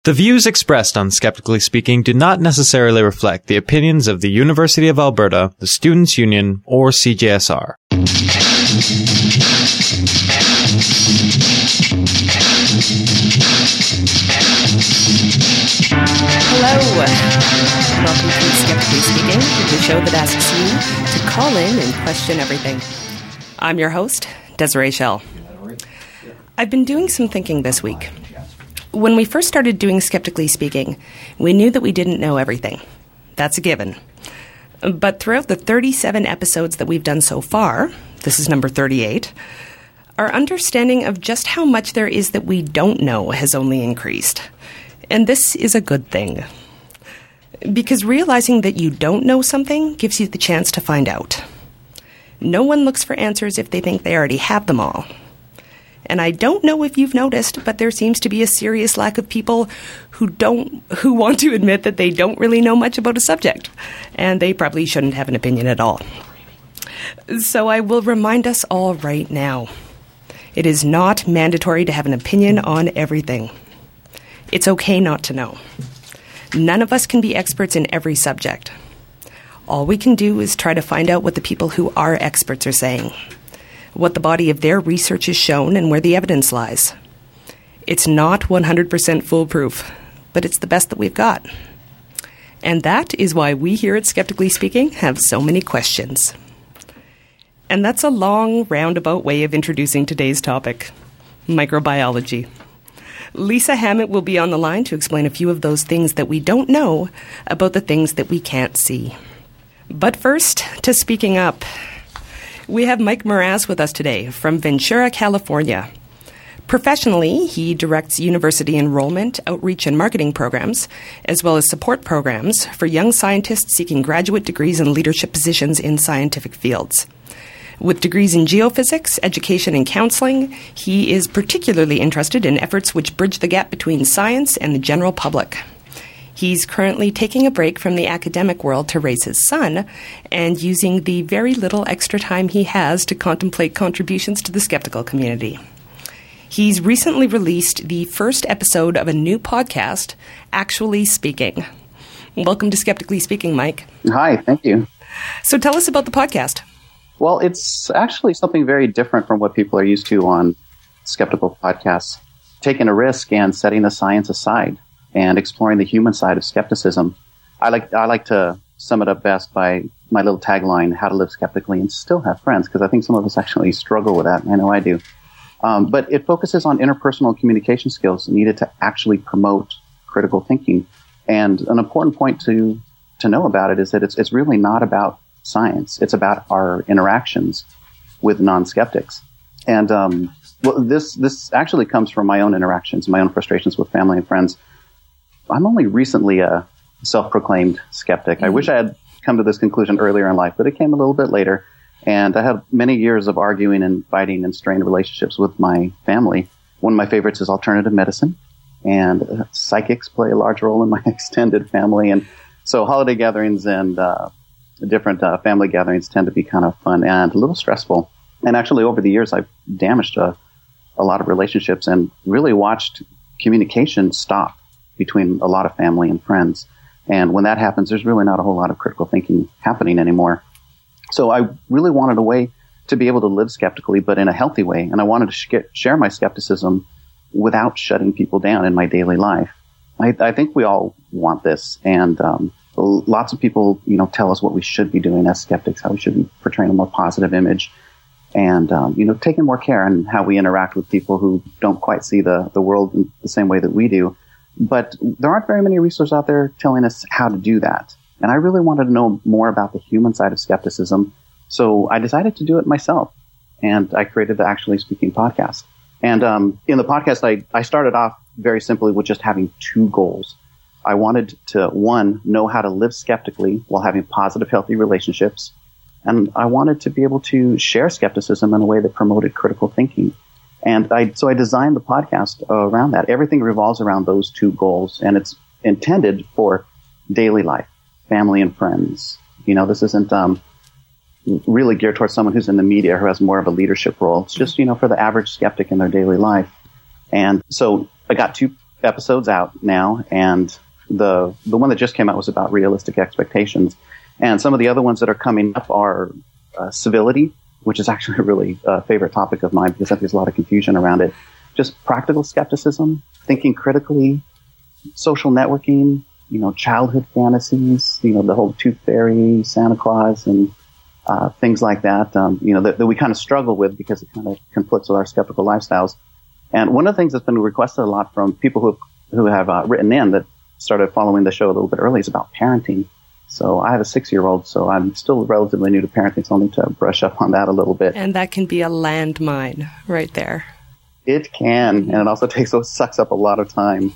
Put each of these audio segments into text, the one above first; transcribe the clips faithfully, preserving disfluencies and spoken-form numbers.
The views expressed on Skeptically Speaking do not necessarily reflect the opinions of the University of Alberta, the Students' Union, or C J S R. Hello. Welcome to Skeptically Speaking, the show that asks you to call in and question everything. I'm your host, Desiree Schell. I've been doing some thinking this week. When we first started doing Skeptically Speaking, we knew that we didn't know everything. That's a given. But throughout the thirty-seven episodes that we've done so far, this is number thirty-eight, our understanding of just how much there is that we don't know has only increased. And this is a good thing. Because realizing that you don't know something gives you the chance to find out. No one looks for answers if they think they already have them all. And I don't know if you've noticed, but there seems to be a serious lack of people who don't, who want to admit that they don't really know much about a subject. And they probably shouldn't have an opinion at all. So I will remind us all right now. It is not mandatory to have an opinion on everything. It's okay not to know. None of us can be experts in every subject. All we can do is try to find out what the people who are experts are saying, what the body of their research has shown, and where the evidence lies. It's not one hundred percent foolproof, but it's the best that we've got. And that is why we here at Skeptically Speaking have so many questions. And that's a long, roundabout way of introducing today's topic, microbiology. Lisa Hammett will be on the line to explain a few of those things that we don't know about the things that we can't see. But first, to speaking up. We have Mike Moraz with us today from Ventura, California. Professionally, he directs university enrollment, outreach, and marketing programs, as well as support programs for young scientists seeking graduate degrees and leadership positions in scientific fields. With degrees in geophysics, education, and counseling, he is particularly interested in efforts which bridge the gap between science and the general public. He's currently taking a break from the academic world to raise his son and using the very little extra time he has to contemplate contributions to the skeptical community. He's recently released the first episode of a new podcast, Actually Speaking. Welcome to Skeptically Speaking, Mike. Hi, thank you. So tell us about the podcast. Well, it's actually something very different from what people are used to on skeptical podcasts. Taking a risk and setting the science aside and exploring the human side of skepticism. I like I like to sum it up best by my little tagline, how to live skeptically and still have friends, because I think some of us actually struggle with that. I know I do. Um, but it focuses on interpersonal communication skills needed to actually promote critical thinking. And an important point to to know about it is that it's it's really not about science. It's about our interactions with non-skeptics. And um, well, this this actually comes from my own interactions, my own frustrations with family and friends. I'm only recently a self-proclaimed skeptic. Mm-hmm. I wish I had come to this conclusion earlier in life, but it came a little bit later. And I had many years of arguing and fighting and strained relationships with my family. One of my favorites is alternative medicine, and uh, psychics play a large role in my extended family. And so holiday gatherings and uh, different uh, family gatherings tend to be kind of fun and a little stressful. And actually, over the years, I've damaged a, a lot of relationships and really watched communication stop between a lot of family and friends. And when that happens, there's really not a whole lot of critical thinking happening anymore. So I really wanted a way to be able to live skeptically, but in a healthy way. And I wanted to sh- share my skepticism without shutting people down in my daily life. I, I think we all want this. And um, lots of people, you know, tell us what we should be doing as skeptics, how we should be portraying a more positive image. And, um, you know, taking more care in how we interact with people who don't quite see the, the world in the same way that we do. But there aren't very many resources out there telling us how to do that. And I really wanted to know more about the human side of skepticism. So I decided to do it myself. And I created the Actually Speaking podcast. And um, in the podcast, I, I started off very simply with just having two goals. I wanted to, one, know how to live skeptically while having positive, healthy relationships. And I wanted to be able to share skepticism in a way that promoted critical thinking. And I, so I designed the podcast uh, around that. Everything revolves around those two goals, and it's intended for daily life, family and friends. You know, this isn't um, really geared towards someone who's in the media who has more of a leadership role. It's just, you know, for the average skeptic in their daily life. And so I got two episodes out now, and the the one that just came out was about realistic expectations. And some of the other ones that are coming up are uh, civility, which is actually a really uh, favorite topic of mine because I think there's a lot of confusion around it. Just practical skepticism, thinking critically, social networking, you know, childhood fantasies, you know, the whole tooth fairy, Santa Claus, and uh, things like that, um, you know, that, that we kind of struggle with because it kind of conflicts with our skeptical lifestyles. And one of the things that's been requested a lot from people who, who have uh, written in that started following the show a little bit early is about parenting. So I have a six-year-old, so I'm still relatively new to parenting, so I'll need to brush up on that a little bit. And that can be a landmine right there. It can, and it also takes sucks up a lot of time.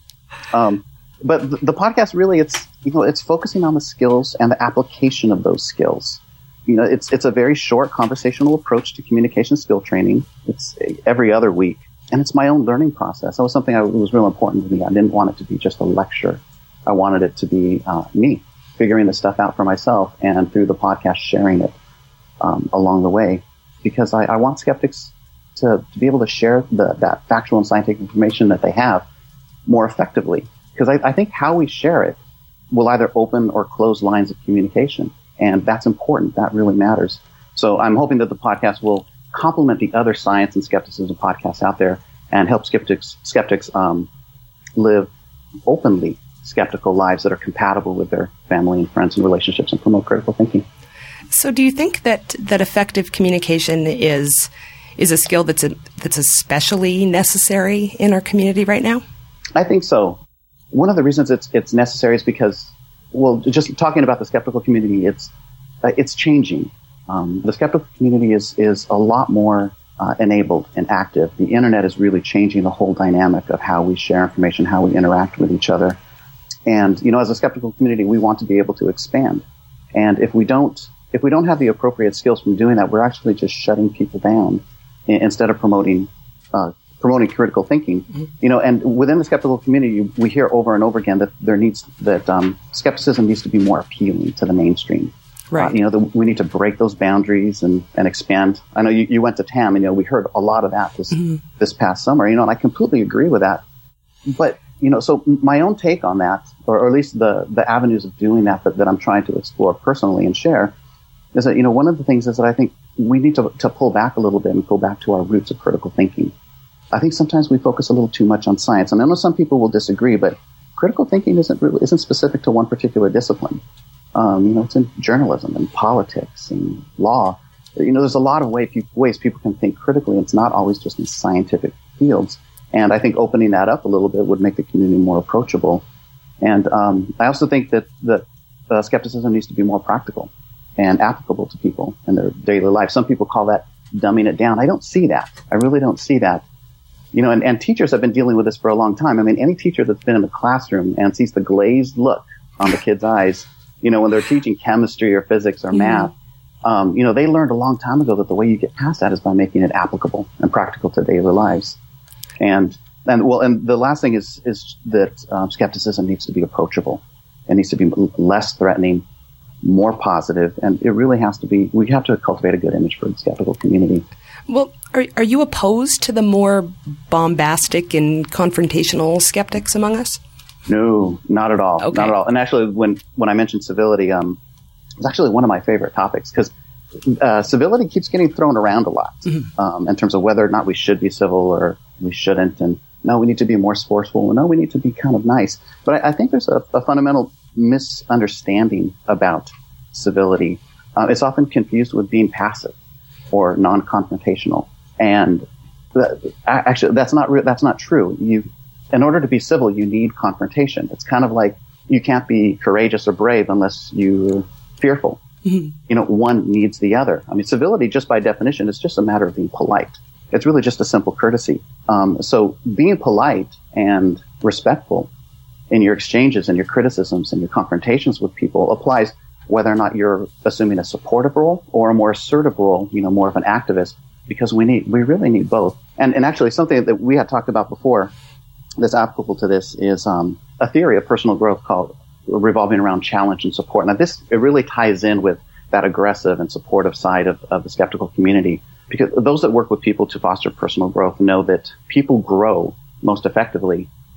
Um, but the, the podcast really, it's you know, it's focusing on the skills and the application of those skills. You know, it's it's a very short conversational approach to communication skill training. It's every other week, and it's my own learning process. That was something that was real important to me. I didn't want it to be just a lecture. I wanted it to be uh, me figuring this stuff out for myself, and through the podcast sharing it um, along the way, because I, I want skeptics to, to be able to share the, that factual and scientific information that they have more effectively. Because I, I think how we share it will either open or close lines of communication. And that's important. That really matters. So I'm hoping that the podcast will complement the other science and skepticism podcasts out there and help skeptics, skeptics um, live openly skeptical lives that are compatible with their family and friends and relationships and promote critical thinking. So do you think that, that effective communication is is a skill that's a, that's especially necessary in our community right now? I think so. One of the reasons it's it's necessary is because, well, just talking about the skeptical community, it's uh, it's changing. Um, the skeptical community is is a lot more uh, enabled and active. The internet is really changing the whole dynamic of how we share information, how we interact with each other. And, you know, as a skeptical community, we want to be able to expand. And if we don't, if we don't have the appropriate skills from doing that, we're actually just shutting people down instead of promoting, uh, promoting critical thinking. Mm-hmm. You know, and within the skeptical community, we hear over and over again that there needs, that, um, skepticism needs to be more appealing to the mainstream. Right. Uh, you know, the, we need to break those boundaries and, and expand. I know you, you went to T A M and, you know, we heard a lot of that this, mm-hmm. this past summer, you know, and I completely agree with that. But, you know, so my own take on that, or, or at least the, the avenues of doing that, that that I'm trying to explore personally and share, is that, you know, one of the things is that I think we need to, to pull back a little bit and go back to our roots of critical thinking. I think sometimes we focus a little too much on science, and I know some people will disagree, but critical thinking isn't really, isn't specific to one particular discipline. Um, you know, it's in journalism and politics and law. You know, there's a lot of way, ways people can think critically. It's not always just in scientific fields. And I think opening that up a little bit would make the community more approachable. And um, I also think that, that uh, skepticism needs to be more practical and applicable to people in their daily life. Some people call that dumbing it down. I don't see that. I really don't see that. You know, and, and teachers have been dealing with this for a long time. I mean, any teacher that's been in the classroom and sees the glazed look on the kids' eyes, you know, when they're teaching chemistry or physics or math, um, you know, they learned a long time ago that the way you get past that is by making it applicable and practical to daily lives. And, and well, and the last thing is, is that um, skepticism needs to be approachable. It needs to be less threatening, more positive, and it really has to be, we have to cultivate a good image for the skeptical community. Well, are, are you opposed to the more bombastic and confrontational skeptics among us? No, not at all. Okay. Not at all. And actually, when, when I mentioned civility, um, it's actually one of my favorite topics because uh, civility keeps getting thrown around a lot mm-hmm. um, in terms of whether or not we should be civil or we shouldn't. And no, we need to be more forceful. No, we need to be kind of nice. But I, I think there's a, a fundamental misunderstanding about civility. Uh, it's often confused with being passive or non-confrontational. And that, actually, that's not re- that's not true. You, in order to be civil, you need confrontation. It's kind of like you can't be courageous or brave unless you're fearful. Mm-hmm. You know, one needs the other. I mean, civility, just by definition, is just a matter of being polite. It's really just a simple courtesy. Um, so being polite and respectful in your exchanges and your criticisms and your confrontations with people applies whether or not you're assuming a supportive role or a more assertive role, you know, more of an activist, because we need, we really need both. And, and actually something that we had talked about before that's applicable to this is um, a theory of personal growth called revolving around challenge and support. Now this, it really ties in with that aggressive and supportive side of, of the skeptical community, because those that work with people to foster personal growth know that people grow most effectively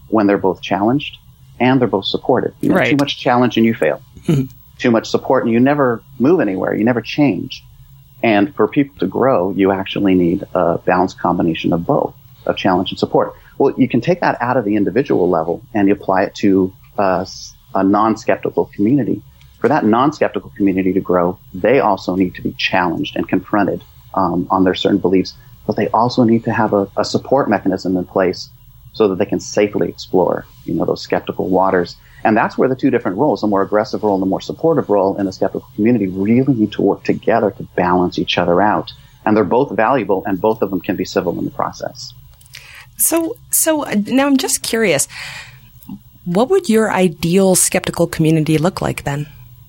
when they're both challenged and they're both supported. You know, right. Too much challenge and you fail. Too much support and you never move anywhere. You never change. And for people to grow, you actually need a balanced combination of both, of challenge and support. Well, you can take that out of the individual level and you apply it to uh, a non-skeptical community. For that non-skeptical community to grow, they also need to be challenged and confronted um, on their certain beliefs, but they also need to have a, a support mechanism in place so that they can safely explore, you know, those skeptical waters. And that's where the two different roles, the more aggressive role and the more supportive role in the skeptical community, really need to work together to balance each other out. And they're both valuable, and both of them can be civil in the process. So, so now I'm just curious, what would your ideal skeptical community look like then?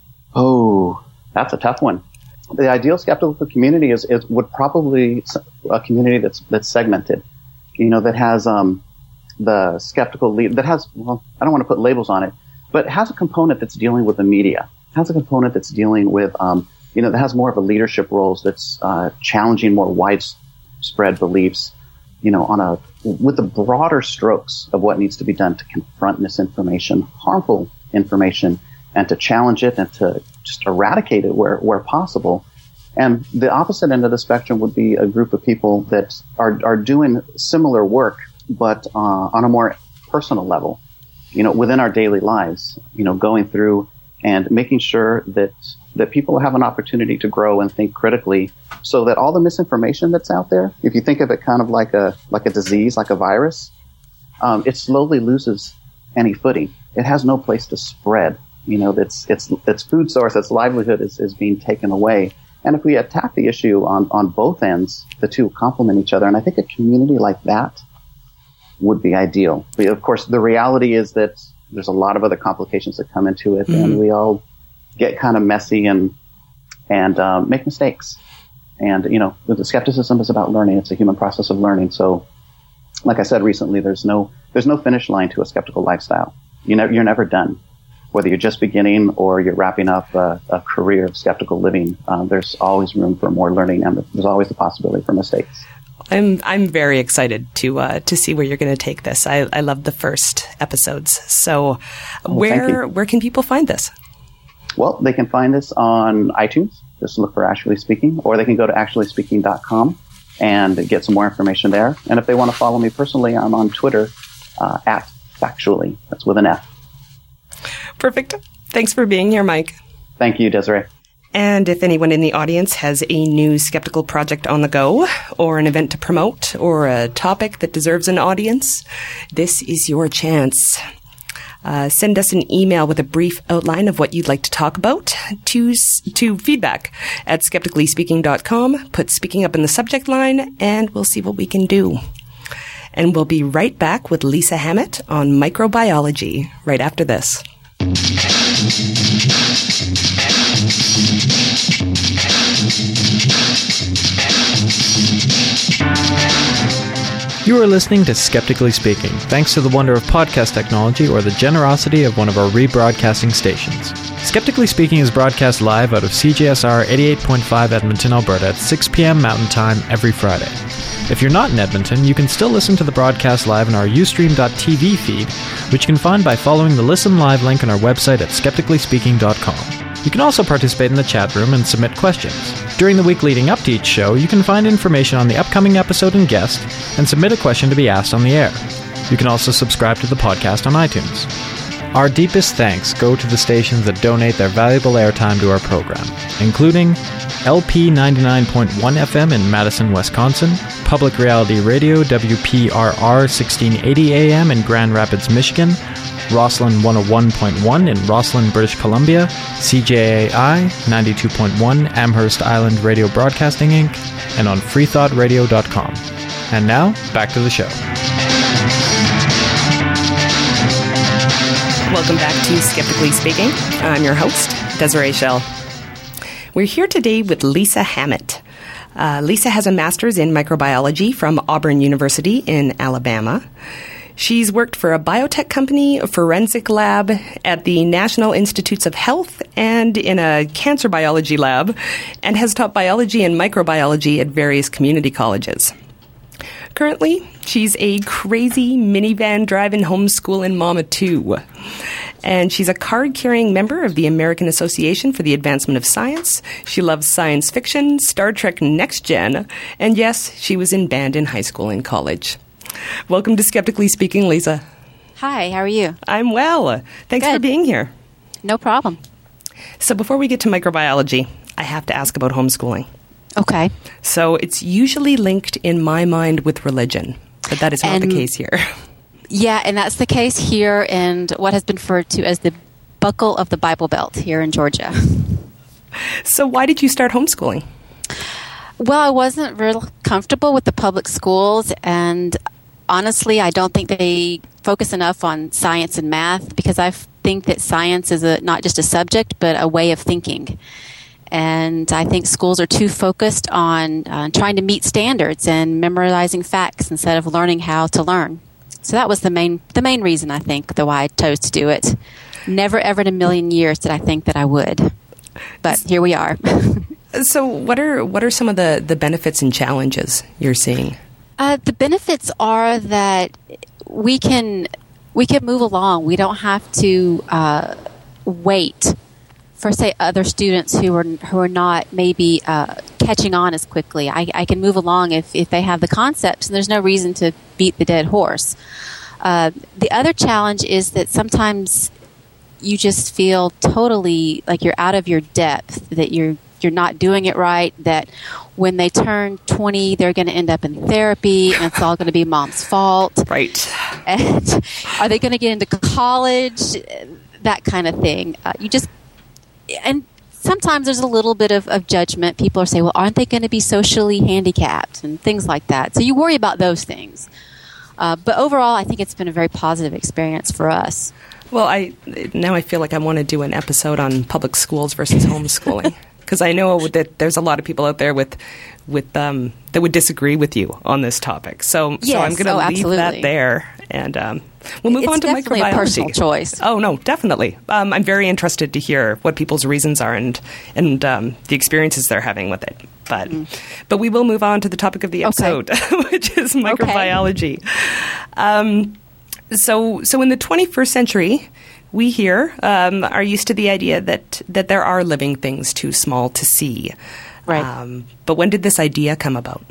Oh, that's a tough one. The ideal skeptical community is, is would probably a community that's that's segmented, you know, that has um, the skeptical lead that has, well, I don't want to put labels on it, but has a component that's dealing with the media, has a component that's dealing with, um, you know, that has more of a leadership roles that's uh, challenging more widespread beliefs, you know, on a with the broader strokes of what needs to be done to confront misinformation, harmful information, and to challenge it and to just eradicate it where where possible. And the opposite end of the spectrum would be a group of people that are are doing similar work, but uh, on a more personal level, you know, within our daily lives, you know, going through and making sure that that people have an opportunity to grow and think critically, so that all the misinformation that's out there, if you think of it kind of like a like a disease, like a virus, um, it slowly loses any footing. It has no place to spread. You know, its its its food source, its livelihood is, is being taken away. And if we attack the issue on, on both ends, the two complement each other. And I think a community like that would be ideal. But of course, the reality is that there's a lot of other complications that come into it, mm-hmm. and we all get kind of messy and and um, make mistakes. And, you know, the skepticism is about learning. It's a human process of learning. So, like I said recently, there's no there's no finish line to a skeptical lifestyle. You know, you're never done. Whether you're just beginning or you're wrapping up a, a career of skeptical living, um, there's always room for more learning, and there's always the possibility for mistakes. I'm I'm very excited to uh, to see where you're going to take this. I I love the first episodes. So, oh, where where can people find this? Well, they can find this on iTunes. Just look for Actually Speaking, or they can go to actually speaking dot com and get some more information there. And if they want to follow me personally, I'm on Twitter uh, at Factually. That's with an F. Perfect. Thanks for being here, Mike. Thank you, Desiree. And if anyone in the audience has a new skeptical project on the go, or an event to promote, or a topic that deserves an audience, this is your chance. Uh, send us an email with a brief outline of what you'd like to talk about to to feedback at skeptically speaking dot com. Put speaking up in the subject line, and we'll see what we can do. And we'll be right back with Lisa Hammett on microbiology right after this. You are listening to Skeptically Speaking, thanks to the wonder of podcast technology or the generosity of one of our rebroadcasting stations. Skeptically Speaking is broadcast live out of C J S R eighty-eight point five Edmonton, Alberta at six p.m. Mountain Time every Friday. If you're not in Edmonton, you can still listen to the broadcast live in our ustream dot t v feed, which you can find by following the Listen Live link on our website at skeptically speaking dot com. You can also participate in the chat room and submit questions. During the week leading up to each show, you can find information on the upcoming episode and guest, and submit a question to be asked on the air. You can also subscribe to the podcast on iTunes. Our deepest thanks go to the stations that donate their valuable airtime to our program, including L P ninety-nine point one F M in Madison, Wisconsin, Public Reality Radio W P R R sixteen eighty A M in Grand Rapids, Michigan, Roslyn one oh one point one in Roslyn, British Columbia, C J A I ninety-two point one Amherst Island Radio Broadcasting Incorporated, and on free thought radio dot com. And now, back to the show. Welcome back to Skeptically Speaking. I'm your host, Desiree Schell. We're here today with Lisa Hammett. Uh, Lisa has a master's in microbiology from Auburn University in Alabama. She's worked for a biotech company, a forensic lab, at the National Institutes of Health, and in a cancer biology lab, and has taught biology and microbiology at various community colleges. currently. She's a crazy minivan driving homeschooling mama too. And she's a card-carrying member of the American Association for the Advancement of Science. She loves science fiction, Star Trek Next Gen, and yes, she was in band in high school and college. Welcome to Skeptically Speaking, Lisa. Hi, how are you? I'm well. Thanks Good. for being here. No problem. So before we get to microbiology, I have to ask about homeschooling. Okay. So it's usually linked in my mind with religion, but that is not And- the case here. Yeah, and that's the case here in what has been referred to as the buckle of the Bible Belt here in Georgia. So why did you start homeschooling? Well, I wasn't real comfortable with the public schools, and honestly, I don't think they focus enough on science and math because I think that science is a, not just a subject, but a way of thinking. And I think schools are too focused on uh, trying to meet standards and memorizing facts instead of learning how to learn. So that was the main the main reason, I think, the why I chose to do it. Never, ever in a million years did I think that I would. But here we are. So what are what are some of the, the benefits and challenges you're seeing? Uh, the benefits are that we can we can move along. We don't have to uh, wait for, say, other students who are who are not maybe uh, catching on as quickly. I, I can move along if, if they have the concepts, and there's no reason to beat the dead horse. Uh, the other challenge is that sometimes you just feel totally like you're out of your depth, that you're you're not doing it right, that when they turn twenty, they're going to end up in therapy, and it's all going to be mom's fault. Right. And are they going to get into college? That kind of thing. Uh, you just, and sometimes there's a little bit of, of judgment. People are saying, well, aren't they going to be socially handicapped and things like that? So you worry about those things. Uh, but overall, I think it's been a very positive experience for us. Well, I now I feel like I want to do an episode on public schools versus homeschooling. Because I know that there's a lot of people out there with, with um, that would disagree with you on this topic. So, Yes. so I'm going to Oh, leave absolutely. that there, and um, we'll move It's on to definitely microbiology. a personal choice. Oh no, definitely. Um, I'm very interested to hear what people's reasons are and and um, the experiences they're having with it. But mm. but we will move on to the topic of the episode, okay. which is microbiology. Okay. Um, so so in the twenty-first century. We here um, are used to the idea that, that there are living things too small to see. Right. Um, but when did this idea come about?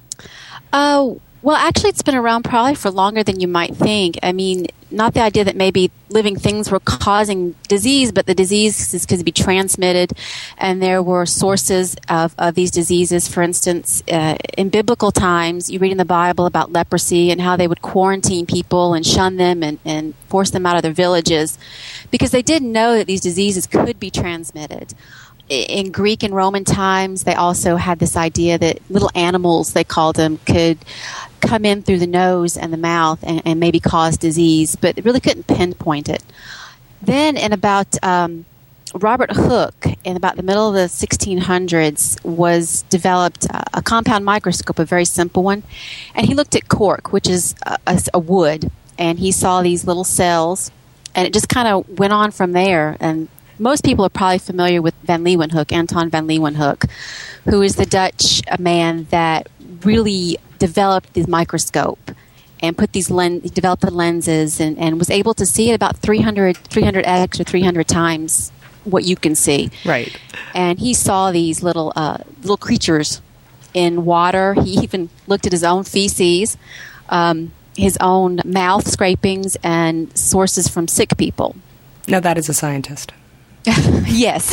Uh, well, actually, it's been around probably for longer than you might think. I mean, not the idea that maybe living things were causing disease, but the diseases could be transmitted, and there were sources of, of these diseases. For instance, uh, in biblical times, you read in the Bible about leprosy and how they would quarantine people and shun them and, and force them out of their villages because they didn't know that these diseases could be transmitted. In Greek and Roman times, they also had this idea that little animals, they called them, could come in through the nose and the mouth and, and maybe cause disease, but they really couldn't pinpoint it. Then in about um, Robert Hooke, in about the middle of the sixteen hundreds, was developed a, a compound microscope, a very simple one, and he looked at cork, which is a, a, a wood, and he saw these little cells, and it just kind of went on from there. And most people are probably familiar with Van Leeuwenhoek, Anton van Leeuwenhoek, who is the Dutch man that really developed the microscope and put these lens, he developed the lenses and, and was able to see it about three hundred, three hundred x or three hundred times what you can see. Right. And he saw these little uh, little creatures in water. He even looked at his own feces, um, his own mouth scrapings, and sources from sick people. Now that is a scientist. Yes.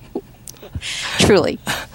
Truly.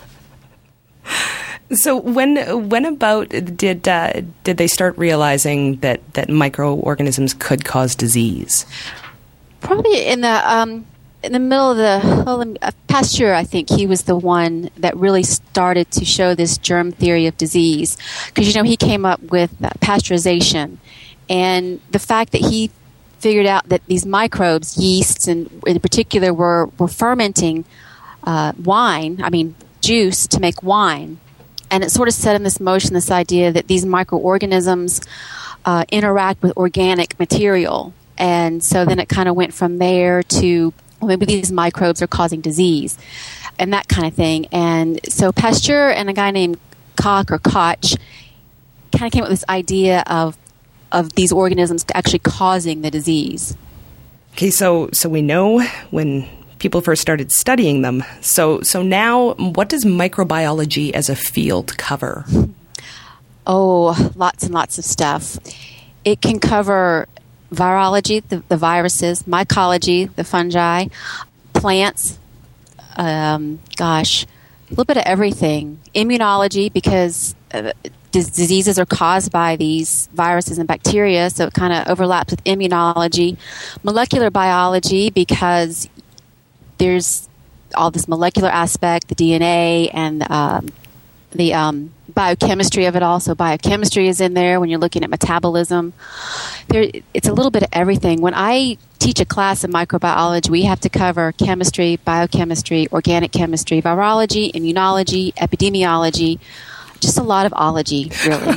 So when when about did uh, did they start realizing that, that microorganisms could cause disease? Probably in the um, in the middle of the well, uh, Pasteur. I think he was the one that really started to show this germ theory of disease, because you know he came up with uh, pasteurization, and the fact that he figured out that these microbes, yeasts in, in particular, were, were fermenting uh, wine, I mean juice, to make wine. And it sort of set in this motion this idea that these microorganisms uh, interact with organic material. And so then it kind of went from there to, well, maybe these microbes are causing disease and that kind of thing. And so Pasteur and a guy named Koch or Koch kind of came up with this idea of of these organisms actually causing the disease. Okay, so so we know when people first started studying them. So so now, what does microbiology as a field cover? Oh, lots and lots of stuff. It can cover virology, the, the viruses, mycology, the fungi, plants, um, gosh, a little bit of everything. Immunology, because uh, dis- diseases are caused by these viruses and bacteria, so it kind of overlaps with immunology. Molecular biology, because there's all this molecular aspect, the D N A and um, the um, biochemistry of it all. So biochemistry is in there when you're looking at metabolism. There, it's a little bit of everything. When I teach a class in microbiology, we have to cover chemistry, biochemistry, organic chemistry, virology, immunology, epidemiology, just a lot of ology, really.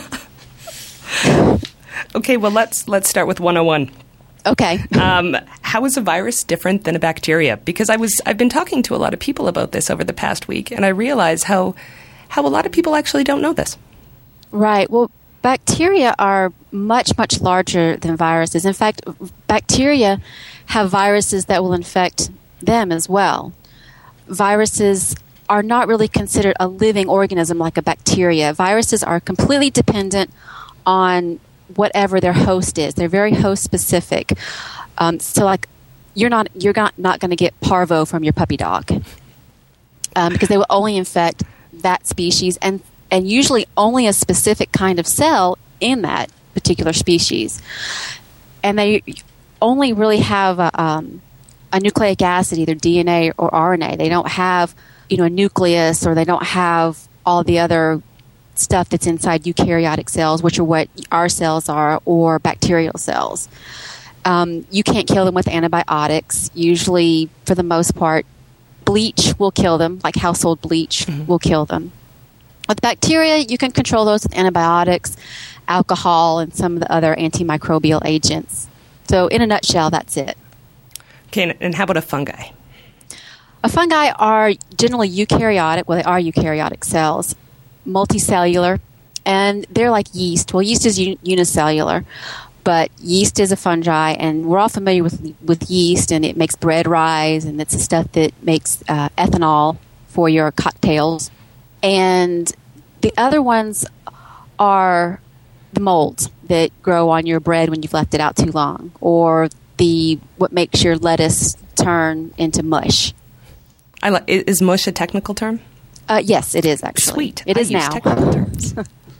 Okay, well, let's let's start with one oh one. Okay. um, how is a virus different than a bacteria? Because I was I've been talking to a lot of people about this over the past week, and I realize how how a lot of people actually don't know this. Right. Well, bacteria are much, much larger than viruses. In fact, bacteria have viruses that will infect them as well. Viruses are not really considered a living organism like a bacteria. Viruses are completely dependent on whatever their host is. They're very host specific. Um, so, like, you're not you're not, not going to get parvo from your puppy dog um, because they will only infect that species, and and usually only a specific kind of cell in that particular species. And they only really have a, um, a nucleic acid, either D N A or R N A. They don't have, you know, a nucleus, or they don't have all the other stuff that's inside eukaryotic cells, which are what our cells are, or bacterial cells. Um, you can't kill them with antibiotics. Usually, for the most part, bleach will kill them, like household bleach mm-hmm. will kill them. With bacteria, you can control those with antibiotics, alcohol, and some of the other antimicrobial agents. So in a nutshell, that's it. Okay, and how about a fungi? A fungi are generally eukaryotic. Well, they are eukaryotic cells, multicellular, and they're like yeast. Well, yeast is un- unicellular, but yeast is a fungi, and we're all familiar with with yeast, and it makes bread rise, and it's the stuff that makes uh, ethanol for your cocktails. And the other ones are the molds that grow on your bread when you've left it out too long, or the what makes your lettuce turn into mush. I like. Is mush a technical term? Uh, yes, it is actually. Sweet. It I is use now. Technical terms.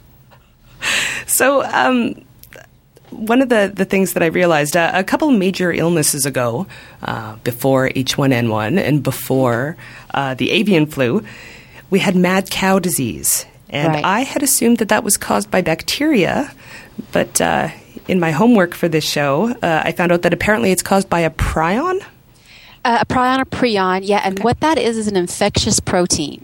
So, um, one of the, the things that I realized uh, a couple major illnesses ago, uh, before H one N one and before uh, the avian flu, we had mad cow disease. And right. I had assumed that that was caused by bacteria, but uh, in my homework for this show, uh, I found out that apparently it's caused by a prion. Uh, a prion or prion, yeah. And okay. what that is is an infectious protein.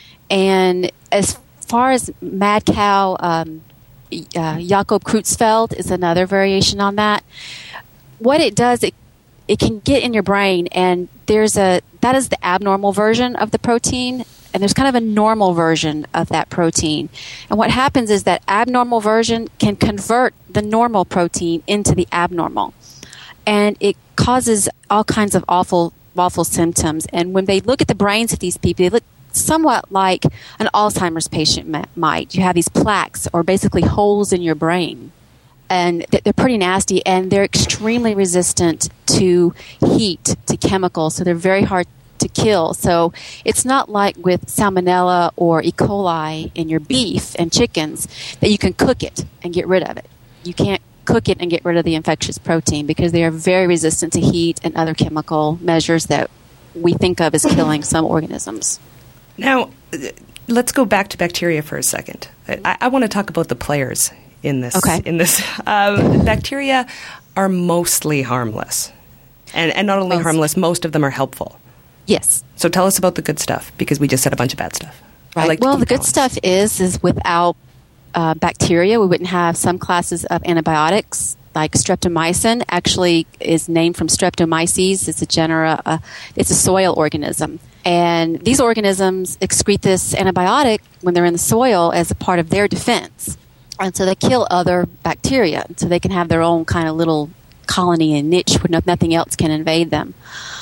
And as far as mad cow, um, uh, Jakob Creutzfeldt is another variation on that. What it does, it it can get in your brain, and there's a that is the abnormal version of the protein, and there's kind of a normal version of that protein. And what happens is that abnormal version can convert the normal protein into the abnormal, and it causes all kinds of awful, awful symptoms. And when they look at the brains of these people, they look somewhat like an Alzheimer's patient might. You have these plaques, or basically holes in your brain. And they're pretty nasty, and they're extremely resistant to heat, to chemicals, so they're very hard to kill. So it's not like with Salmonella or E. coli in your beef and chickens that you can cook it and get rid of it. You can't cook it and get rid of the infectious protein because they are very resistant to heat and other chemical measures that we think of as killing some organisms. Now, let's go back to bacteria for a second. I, I want to talk about the players in this. Okay. In this, um, bacteria are mostly harmless, and and not only Most. harmless, most of them are helpful. Yes. So tell us about the good stuff, because we just said a bunch of bad stuff. Right. I like to well, keep the good balance. stuff is is without uh, bacteria, we wouldn't have some classes of antibiotics. Like streptomycin actually is named from Streptomyces. It's a genera. Uh, it's a soil organism. And these organisms excrete this antibiotic when they're in the soil as a part of their defense. And so they kill other bacteria, so they can have their own kind of little colony and niche where no, nothing else can invade them.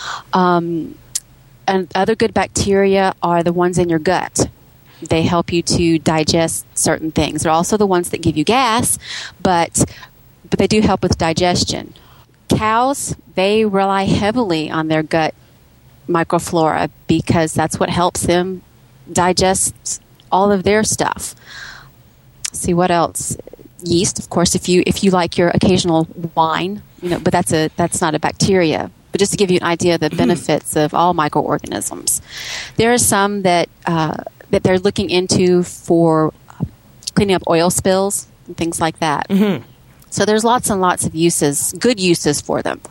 Um, and other good bacteria are the ones in your gut. They help you to digest certain things. They're also the ones that give you gas, but but they do help with digestion. Cows, they rely heavily on their gut microflora because that's what helps them digest all of their stuff. See what else? Yeast, of course, if you if you like your occasional wine, you know, but that's a that's not a bacteria. But just to give you an idea of the benefits of all microorganisms, there are some that uh, that they're looking into for cleaning up oil spills and things like that. Mm-hmm. So there's lots and lots of uses, good uses for them.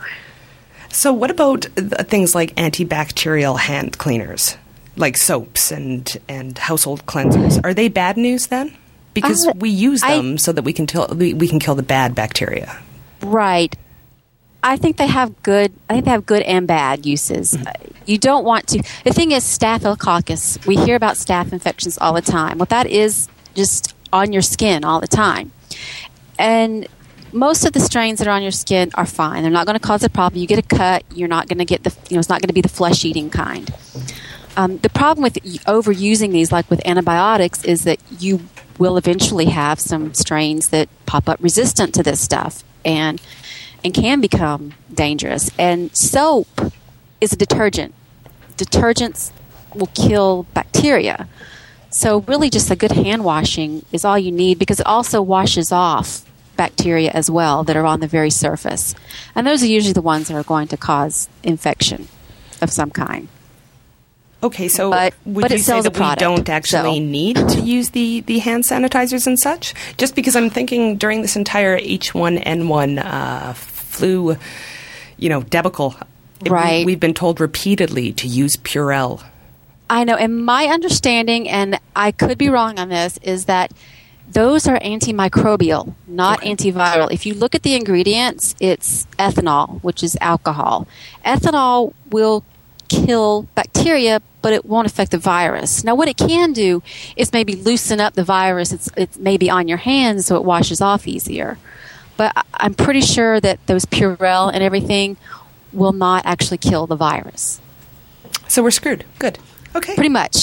So what about th- things like antibacterial hand cleaners, like soaps and, and household cleansers? Are they bad news then? Because uh, we use them I, so that we can tell, we, we can kill the bad bacteria. Right. I think they have good. I think they have good and bad uses. Mm-hmm. You don't want to. The thing is, Staphylococcus. We hear about staph infections all the time. Well, that is just on your skin all the time, and most of the strains that are on your skin are fine. They're not going to cause a problem. You get a cut, you're not going to get the. You know, it's not going to be the flesh-eating kind. Um, the problem with overusing these, like with antibiotics, is that you will eventually have some strains that pop up resistant to this stuff, and and can become dangerous. And soap is a detergent. Detergents will kill bacteria. So really just a good hand washing is all you need, because it also washes off bacteria as well that are on the very surface. And those are usually the ones that are going to cause infection of some kind. Okay, so but, would but you it say that product, we don't actually so. need to use the, the hand sanitizers and such? Just because I'm thinking during this entire H one N one uh, flu, you know, debacle, right. we, we've been told repeatedly to use Purell. I know, and my understanding, and I could be wrong on this, is that those are antimicrobial, not okay. antiviral. If you look at the ingredients, it's ethanol, which is alcohol. Ethanol will kill bacteria, but it won't affect the virus. Now, what it can do is maybe loosen up the virus. It's, it's maybe on your hands, so it washes off easier. But I'm pretty sure that those Purell and everything will not actually kill the virus. So we're screwed. Good. Okay. Pretty much.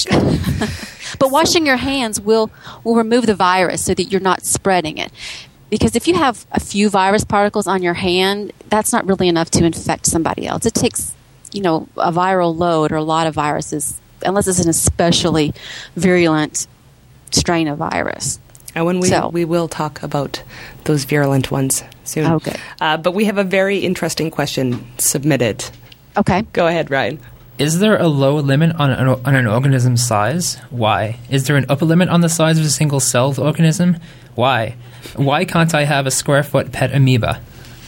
But washing your hands will, will remove the virus so that you're not spreading it. Because if you have a few virus particles on your hand, that's not really enough to infect somebody else. It takes, you know, a viral load or a lot of viruses, unless it's an especially virulent strain of virus. And when we so. we will talk about those virulent ones soon. Okay. Uh, but we have a very interesting question submitted. Okay. Go ahead, Ryan. Is there a lower limit on an, on an organism's size? Why? Is there an upper limit on the size of a single-celled organism? Why? Why can't I have a square-foot pet amoeba?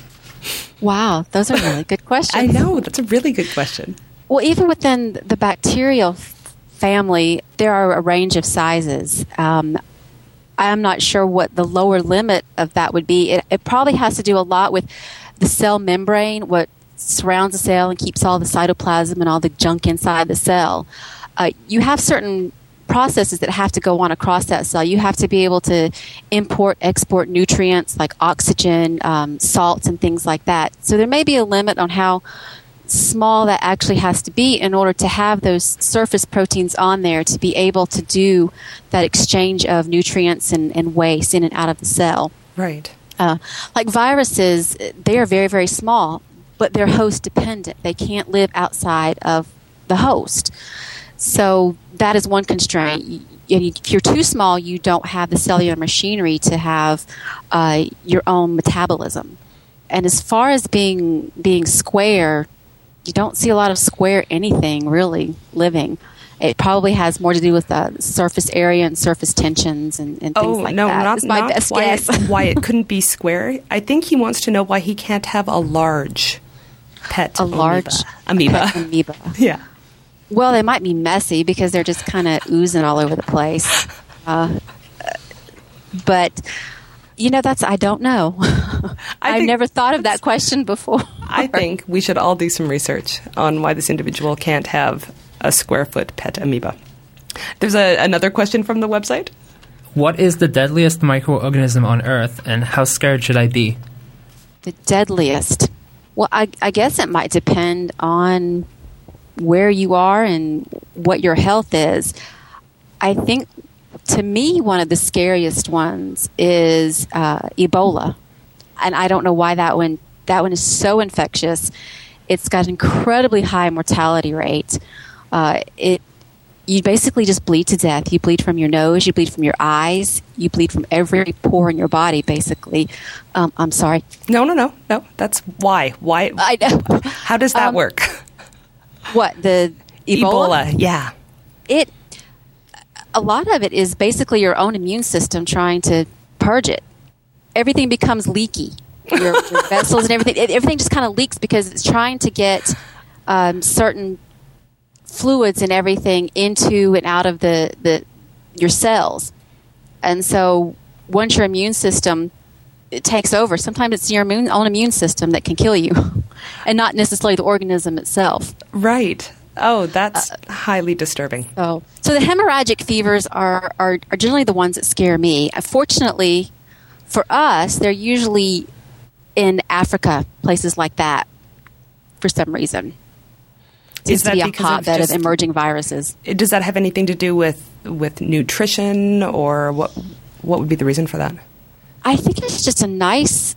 Wow, those are really good questions. I know, that's a really good question. Well, even within the bacterial f- family, there are a range of sizes. Um, I'm not sure what the lower limit of that would be. It, it probably has to do a lot with the cell membrane, what surrounds the cell and keeps all the cytoplasm and all the junk inside the cell. Uh, you have certain processes that have to go on across that cell. You have to be able to import, export nutrients like oxygen, um, salts, and things like that. So there may be a limit on how small that actually has to be in order to have those surface proteins on there to be able to do that exchange of nutrients and, and waste in and out of the cell. Right. Uh, like viruses, they are very, very small, but they're host dependent. They can't live outside of the host. So that is one constraint. If you're too small, you don't have the cellular machinery to have uh, your own metabolism. And as far as being being square, you don't see a lot of square anything really living. It probably has more to do with the surface area and surface tensions and, and things oh, like no, that. Not, That's my not best why guess. It, why it couldn't be square. I think he wants to know why he can't have a large pet a large amoeba. Pet amoeba. Yeah. Well, they might be messy because they're just kind of oozing all over the place. Uh, but, you know, that's, I don't know. I've think, never thought of that question before. I think we should all do some research on why this individual can't have a square foot pet amoeba. There's a, another question from the website. What is the deadliest microorganism on Earth, and how scared should I be? The deadliest? Well, I, I guess it might depend on where you are and what your health is. I think, to me, one of the scariest ones is uh, Ebola. And I don't know why that one, that one is so infectious. It's got an incredibly high mortality rate. Uh, it You basically just bleed to death. You bleed from your nose, you bleed from your eyes, you bleed from every pore in your body, basically. Um, I'm sorry. No, no, no, no. That's why. Why? I know. How does that um, work? What, the Ebola? Ebola, yeah. It, a lot of it is basically your own immune system trying to purge it. Everything becomes leaky. Your, your vessels and everything, everything just kind of leaks because it's trying to get um, certain fluids and everything into and out of the, the your cells. And so once your immune system it takes over, sometimes it's your immune, own immune system that can kill you and not necessarily the organism itself. Right. Oh, that's uh, highly disturbing. So, so the hemorrhagic fevers are, are, are generally the ones that scare me. Fortunately, for us, they're usually in Africa, places like that, for some reason. Seems Is that to be a because hotbed of, of emerging viruses. Does that have anything to do with, with nutrition, or what? What would be the reason for that? I think it's just a nice,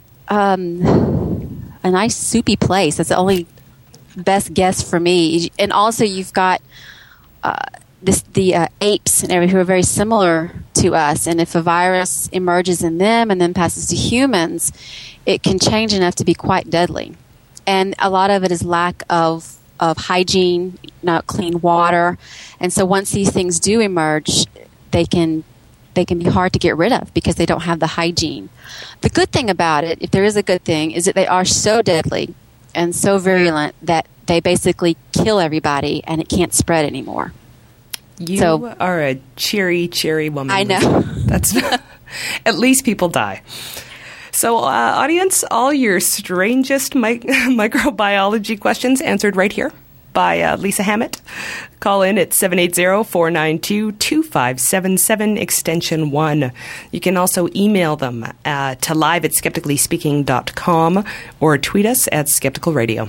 um, a nice soupy place. That's the only best guess for me. And also, you've got uh, this, the uh, apes and everything who are very similar to us. And if a virus emerges in them and then passes to humans, it can change enough to be quite deadly. And a lot of it is lack of of hygiene, not clean water. And so once these things do emerge, they can they can be hard to get rid of because they don't have the hygiene. The good thing about it, if there is a good thing, is that they are so deadly and so virulent that they basically kill everybody and it can't spread anymore. You so, are a cheery, cheery woman. I know. That's at least people die. So, uh, audience, all your strangest mi- microbiology questions answered right here by uh, Lisa Hammett. Call in at seven eight zero, four nine two, two five seven seven, extension one. You can also email them uh, to live at skeptically speaking dot com or tweet us at Skeptical Radio.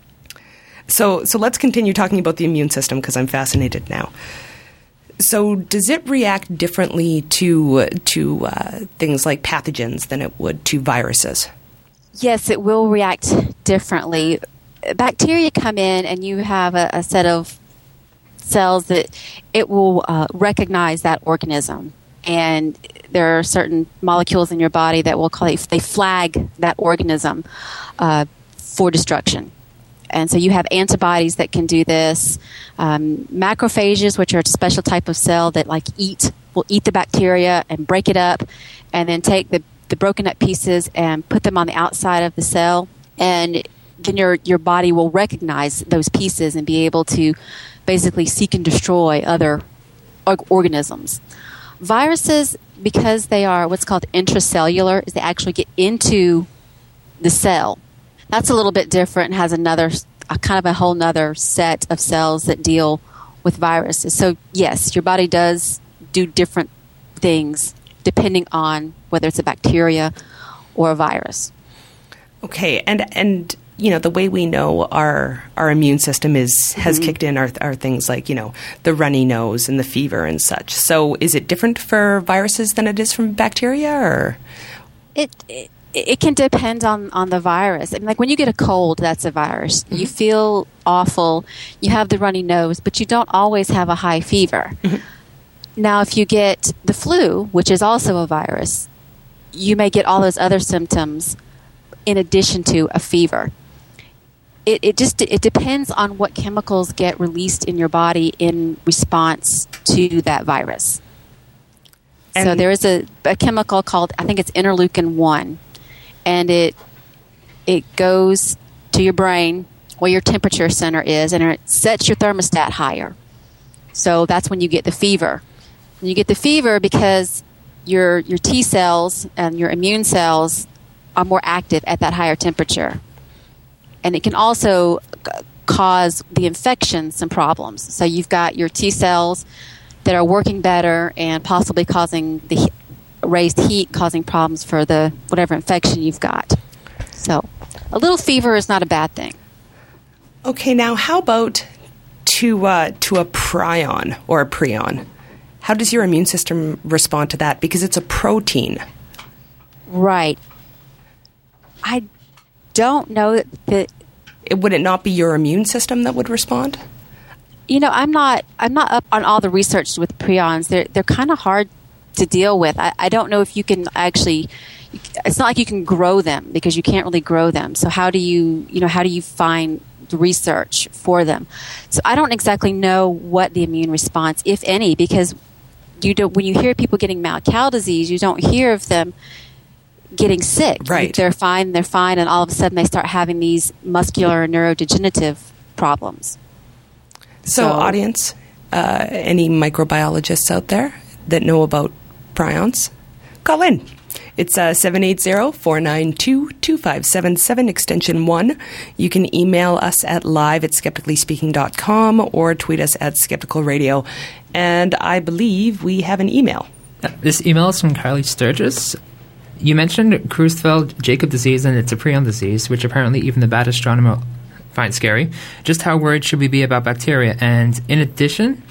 So, so let's continue talking about the immune system because I'm fascinated now. So does it react differently to to uh, things like pathogens than it would to viruses? Yes, it will react differently. Bacteria come in and you have a, a set of cells that it will uh, recognize that organism. And there are certain molecules in your body that will call it, they flag that organism uh, for destruction. And so you have antibodies that can do this. Um, macrophages, which are a special type of cell that like eat, will eat the bacteria and break it up and then take the, the broken up pieces and put them on the outside of the cell. And then your, your body will recognize those pieces and be able to basically seek and destroy other org- organisms. Viruses, because they are what's called intracellular, is they actually get into the cell. That's a little bit different and has another, a kind of a whole nother set of cells that deal with viruses. So yes, your body does do different things depending on whether it's a bacteria or a virus. Okay, and and you know the way we know our our immune system is has mm-hmm. kicked in are are things like you know the runny nose and the fever and such. So is it different for viruses than it is from bacteria, or it? it It can depend on, on the virus. I mean, like when you get a cold, that's a virus. Mm-hmm. You feel awful. You have the runny nose, but you don't always have a high fever. Mm-hmm. Now, if you get the flu, which is also a virus, you may get all those other symptoms in addition to a fever. It, it just it depends on what chemicals get released in your body in response to that virus. And so there is a, a chemical called, I think it's interleukin one. And it it goes to your brain where your temperature center is, and it sets your thermostat higher. So that's when you get the fever. And you get the fever because your your T cells and your immune cells are more active at that higher temperature. And it can also cause the infection some problems. So you've got your T cells that are working better and possibly causing the raised heat causing problems for the whatever infection you've got. So a little fever is not a bad thing. Okay, now how about to uh, to a prion or a prion? How does your immune system respond to that? Because it's a protein. Right. I don't know that... that it, would it not be your immune system that would respond? You know, I'm not I'm not up on all the research with prions. They're, they're kind of hard to deal with. I, I don't know if you can actually... It's not like you can grow them because you can't really grow them. So how do you, you know, how do you find the research for them? So I don't exactly know what the immune response, if any, because you don't, when you hear people getting mad cow disease, you don't hear of them getting sick. Right. They're fine, they're fine, and all of a sudden they start having these muscular neurodegenerative problems. So, so audience, uh, any microbiologists out there that know about prions, call in. It's uh, seven eight zero, four nine two, two five seven seven, extension one. You can email us at live at skeptically speaking dot com or tweet us at skeptical radio. And I believe we have an email. This email is from Kylie Sturgis. You mentioned Creutzfeldt-Jakob disease and it's a prion disease, which apparently even the bad astronomer finds scary. Just how worried should we be about bacteria? And in addition,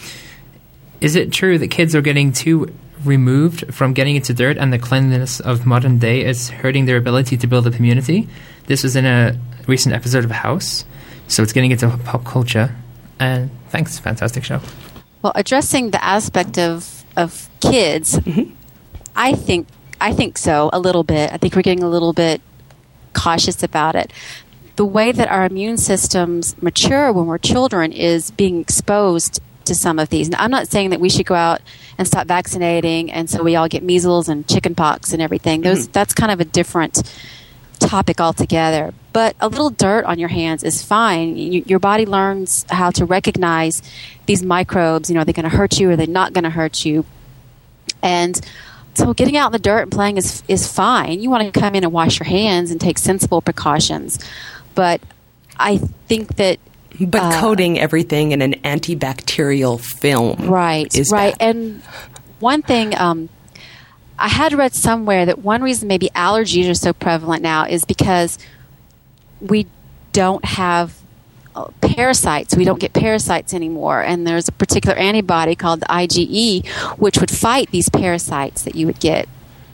is it true that kids are getting too removed from getting into dirt and the cleanliness of modern day is hurting their ability to build up immunity? This was in a recent episode of House, so it's getting into pop culture. And thanks, fantastic show. Well, addressing the aspect of of kids, mm-hmm. I think I think so a little bit. I think we're getting a little bit cautious about it. The way that our immune systems mature when we're children is being exposed to some of these. Now, I'm not saying that we should go out and stop vaccinating and so we all get measles and chicken pox and everything. Those mm-hmm. That's kind of a different topic altogether. But a little dirt on your hands is fine. You, your body learns how to recognize these microbes. You know, are they going to hurt you or are they not going to hurt you? And so getting out in the dirt and playing is is fine. You want to come in and wash your hands and take sensible precautions. But I think that But uh, coating everything in an antibacterial film, right? Is right. bad. And one thing um, I had read somewhere that one reason maybe allergies are so prevalent now is because we don't have uh, parasites. We don't get parasites anymore, and there's a particular antibody called the I G E, which would fight these parasites that you would get.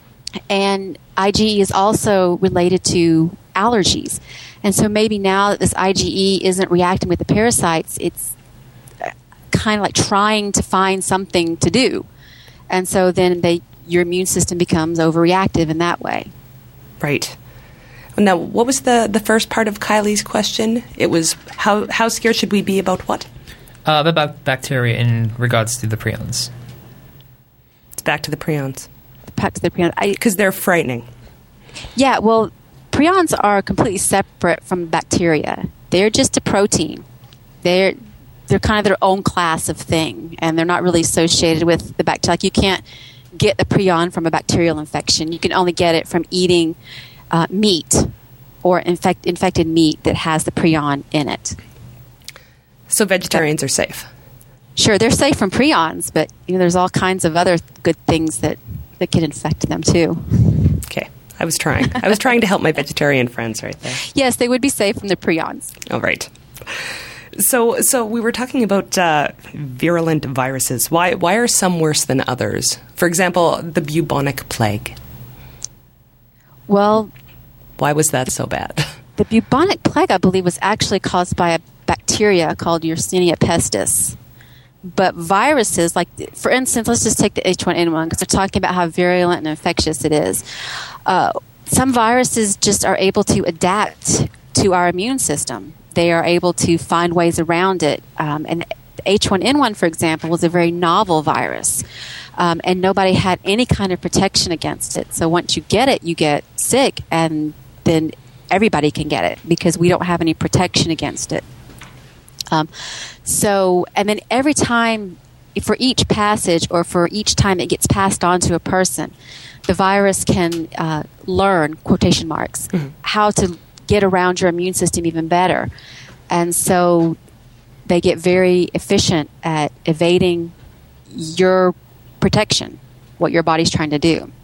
And I G E is also related to allergies. And so maybe now that this I G E isn't reacting with the parasites, it's kind of like trying to find something to do. And so then they, your immune system becomes overreactive in that way. Right. Now, what was the, the first part of Kylie's question? It was how, how scared should we be about what? Uh, about bacteria in regards to the prions. It's back to the prions. Back to the prions. Because they're frightening. Yeah, well, prions are completely separate from bacteria. They're just a protein. They're they're kind of their own class of thing, and they're not really associated with the bacteria. Like you can't get the prion from a bacterial infection. You can only get it from eating uh, meat or infect, infected meat that has the prion in it. So vegetarians are safe? Sure, they're safe from prions, but you know, there's all kinds of other good things that, that can infect them too. Okay. I was trying. I was trying to help my vegetarian friends right there. Yes, they would be safe from the prions. Oh, right. So, so we were talking about uh, virulent viruses. Why, why are some worse than others? For example, the bubonic plague. Well, why was that so bad? The bubonic plague, I believe, was actually caused by a bacteria called Yersinia pestis. But viruses, like, for instance, let's just take the H one N one because they're talking about how virulent and infectious it is. Uh, some viruses just are able to adapt to our immune system. They are able to find ways around it. Um, and the H one N one, for example, was a very novel virus. Um, and nobody had any kind of protection against it. So once you get it, you get sick, and then everybody can get it because we don't have any protection against it. Um, so, and then every time, for each passage or for each time it gets passed on to a person, the virus can uh, learn, quotation marks, mm-hmm. how to get around your immune system even better. And so they get very efficient at evading your protection, what your body's trying to do.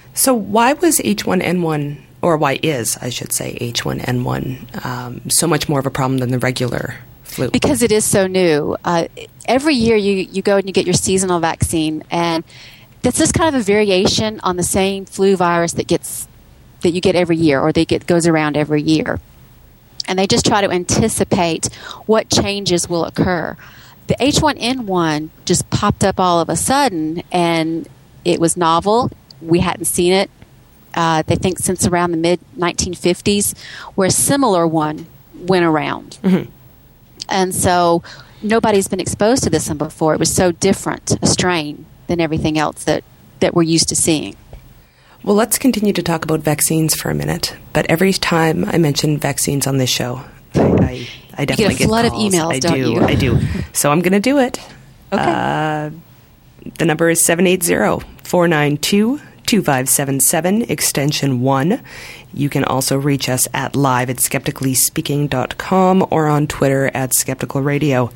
So why was H one N one, or why is, I should say, H one N one um, so much more of a problem than the regular flu? Because it is so new. Uh, every year you, you go and you get your seasonal vaccine, and that's just kind of a variation on the same flu virus that gets that you get every year, or that get, goes around every year. And they just try to anticipate what changes will occur. The H one N one just popped up all of a sudden, and it was novel. We hadn't seen it, uh, they think, since around the mid nineteen fifties, where a similar one went around. Mm-hmm. And so nobody's been exposed to this one before. It was so different a strain than everything else that, that we're used to seeing. Well, let's continue to talk about vaccines for a minute. But every time I mention vaccines on this show, I, I, I definitely you get a flood get of emails, I don't do, you? I do. So I'm going to do it. Okay. Uh, the number is seven eight zero, four nine two, two five seven seven, extension one. You can also reach us at live at skeptically speaking dot com or on Twitter at Skeptical Radio.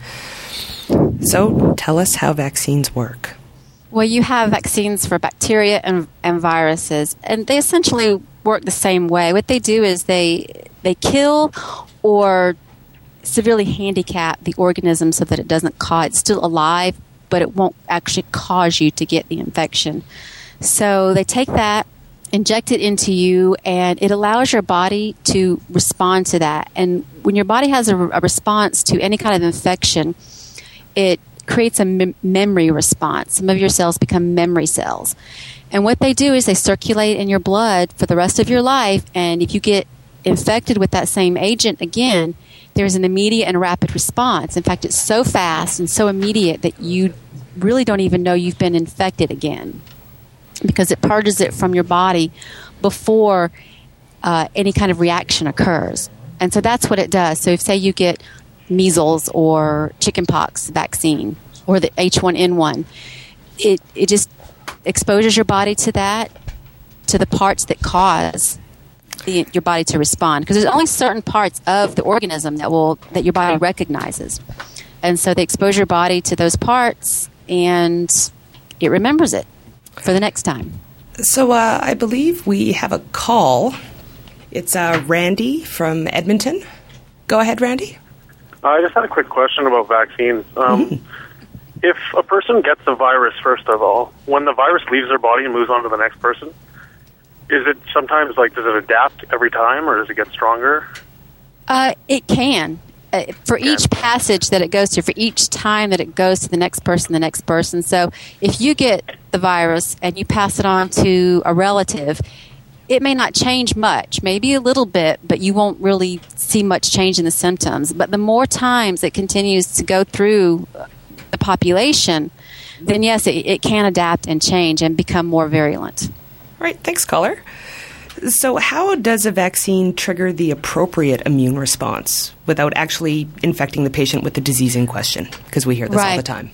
So tell us how vaccines work. Well, you have vaccines for bacteria and, and viruses, and they essentially work the same way. What they do is they they kill or severely handicap the organism so that it doesn't cause, it's still alive, but it won't actually cause you to get the infection. So they take that, inject it into you, and it allows your body to respond to that. And when your body has a, a response to any kind of infection, it creates a mem- memory response. Some of your cells become memory cells. And what they do is they circulate in your blood for the rest of your life, and if you get infected with that same agent again, there's an immediate and rapid response. In fact, it's so fast and so immediate that you really don't even know you've been infected again, because it purges it from your body before uh, any kind of reaction occurs. And so that's what it does. So if, say, you get measles or chickenpox vaccine or the H one N one, it, it just exposes your body to that, to the parts that cause the, your body to respond. Because there's only certain parts of the organism that will that your body recognizes. And so they expose your body to those parts, and it remembers it for the next time. So uh, I believe we have a call. It's uh, Randy from Edmonton. Go ahead, Randy. I just had a quick question about vaccines. Um, mm-hmm. If a person gets the virus, first of all, when the virus leaves their body and moves on to the next person, is it sometimes like, does it adapt every time, or does it get stronger? Uh, it can. Uh, for yeah. each passage that it goes to, for each time that it goes to the next person, the next person. So if you get the virus and you pass it on to a relative, it may not change much, maybe a little bit, but you won't really see much change in the symptoms. But the more times it continues to go through the population, then yes, it, it can adapt and change and become more virulent. All right, thanks, caller. So how does a vaccine trigger the appropriate immune response without actually infecting the patient with the disease in question? Because we hear this right. all the time.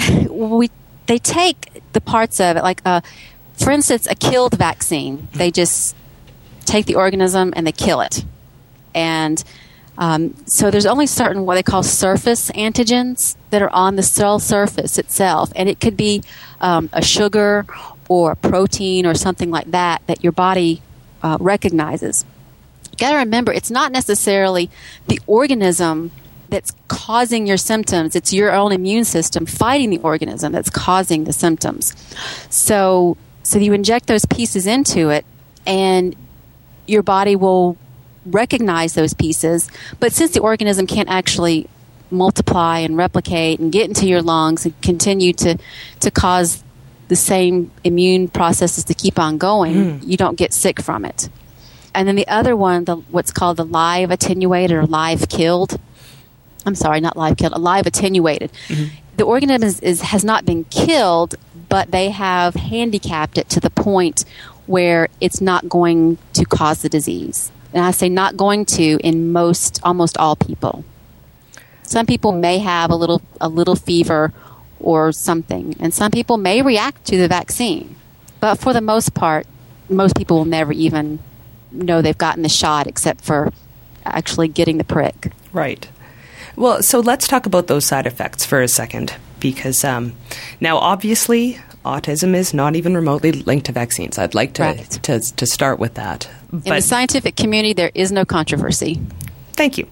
we They take the parts of it, like a... For instance, a killed vaccine, they just take the organism and they kill it. And um, so there's only certain what they call surface antigens that are on the cell surface itself. And it could be um, a sugar or a protein or something like that that your body uh, recognizes. You got to remember, it's not necessarily the organism that's causing your symptoms. It's your own immune system fighting the organism that's causing the symptoms. So... So you inject those pieces into it, and your body will recognize those pieces. But since the organism can't actually multiply and replicate and get into your lungs and continue to, to cause the same immune processes to keep on going, mm. you don't get sick from it. And then the other one, the, what's called the live attenuated or live killed. I'm sorry, not live killed, live attenuated. Mm-hmm. The organism is, is, has not been killed, but they have handicapped it to the point where it's not going to cause the disease. And I say not going to in most, almost all people. Some people may have a little, a little fever or something, and some people may react to the vaccine. But for the most part, most people will never even know they've gotten the shot except for actually getting the prick. Right. Well, so let's talk about those side effects for a second, because um, now obviously autism is not even remotely linked to vaccines. I'd like to Right. to, to start with that. In But the scientific community, there is no controversy. thank you.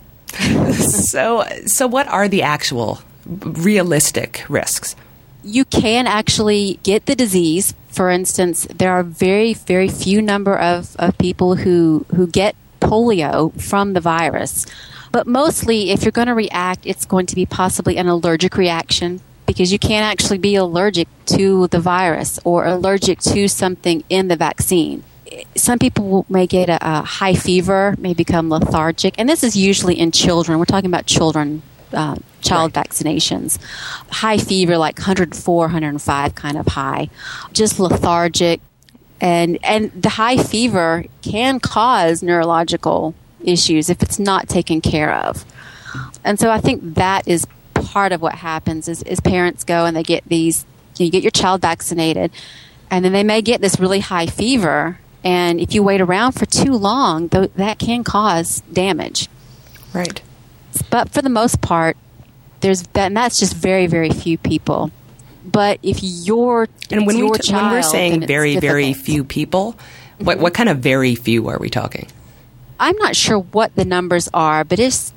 so, so what are the actual realistic risks? You can actually get the disease. For instance, there are very, very few number of, of people who, who get polio from the virus. But mostly, if you're going to react, it's going to be possibly an allergic reaction, because you can't actually be allergic to the virus or allergic to something in the vaccine. Some people may get a, a high fever, may become lethargic, and this is usually in children. We're talking about children, uh, child Right. vaccinations. High fever, like one oh four, one oh five kind of high, just lethargic. And, and the high fever can cause neurological issues if it's not taken care of. And so I think that is part of what happens is, is parents go and they get these, you get your child vaccinated, and then they may get this really high fever. And if you wait around for too long, th- that can cause damage. Right. But for the most part, there's that, and that's just very, very few people. But if you're And when, it's we your t- when we're child, saying then it's very, very difficult. few people, what, what kind of very few are we talking? I'm not sure what the numbers are, but it's